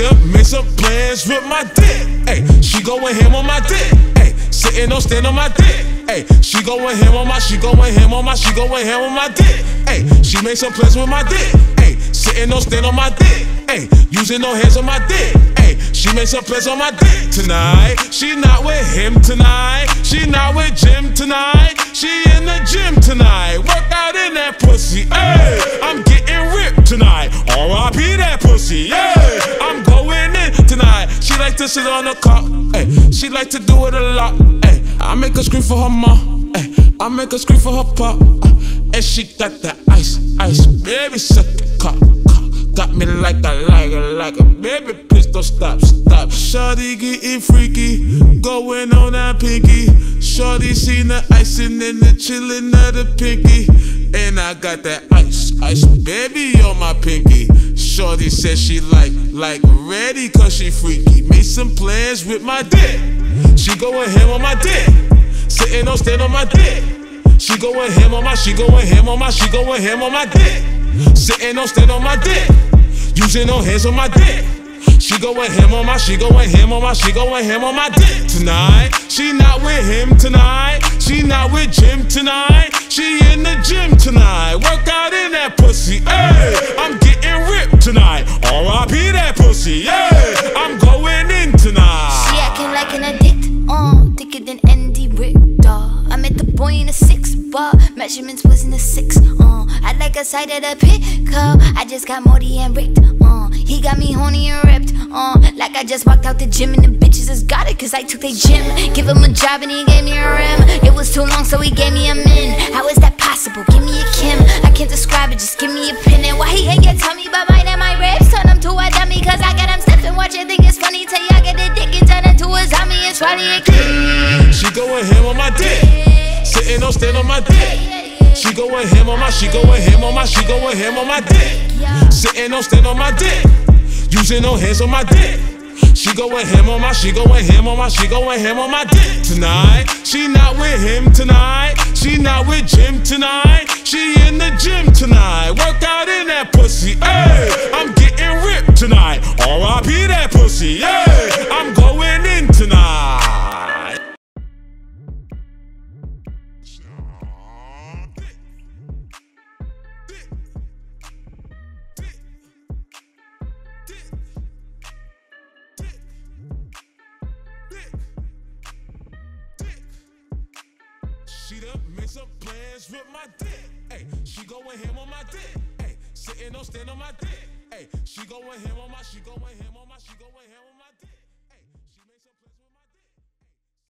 done made some plans with my dick. Ay, she going ham on my dick. Ay, sitting on stand on my dick. Ay, she going ham on my, she going ham on my, she going ham on my dick. Ay, she made some plans with my dick. Ay, sitting on stand on my dick. Ay, using no hands on my dick. Ay, she made some plans on my dick tonight. She not with him tonight. She not with Jim tonight. She in the gym tonight. Work out in that pussy. Ay, I'm getting ripped tonight. R.I.P. that pussy. Yeah, I'm going in tonight. She like to sit on the cock. Ay, she like to do it a lot. Ay, I make her scream for her mom. Ay, I make her scream for her pop. And she got that ice, ice. Baby, suck it, cock. Got me like a baby, please don't stop. Shawty getting freaky, going on that pinky. Shawty seen the icing and the chillin' of the pinky. And I got that ice, ice, baby, on my pinky. Shawty said she like ready cause she freaky. Made some plans with my dick. She going ham on my dick. Sitting on stand on my dick. She going ham on my, she going ham on my, she going ham on my dick. Sitting on stand on my dick. Using no hands on my dick. She going ham on my, she going ham on my, she going ham on my dick tonight. She not with him tonight. She not with Jim tonight. She in the gym tonight. Work out in that pussy. Ay, I'm getting ripped tonight. R.I.P. that pussy. Yeah, I'm going in tonight. She acting like an addict. Thicker than Andy Richter. I met the boy in a 6-bar. Measurements was in a 6. I like a side of the pickup. I just got Morty and ripped. He got me horny and ripped. Like I just walked out the gym and the bitches just got it cause I took their gym. Give him a job and he gave me a rim. It was too long so he gave me a min. How is that possible? Give me a Kim. I can't describe it, just give me a pin. And why he ain't get tummy but mine and my ribs? Turn him to a dummy cause I got him stiff and watch it think it's funny till y'all get the dick and turn into a zombie and swallow a kid. She going ham on my dick. Sitting on stand on my dick. She going ham on my, she going ham on my, she going ham on my dick. Sitting on stand on my dick. Using no hands on my dick. She going ham on my, she going ham on my, she going ham on my dick tonight. She not with him tonight. She not with Jim tonight. She in the gym tonight. Work out in that pussy. Ay, I'm getting ripped tonight. R.I.P. that pussy. Yeah, I'm going in tonight. She done made some plans with my dick. Ay, she going ham on my dick. Ay, sitting on stand on my dick. Ay, she going ham on my, she going ham on my, she going ham on my.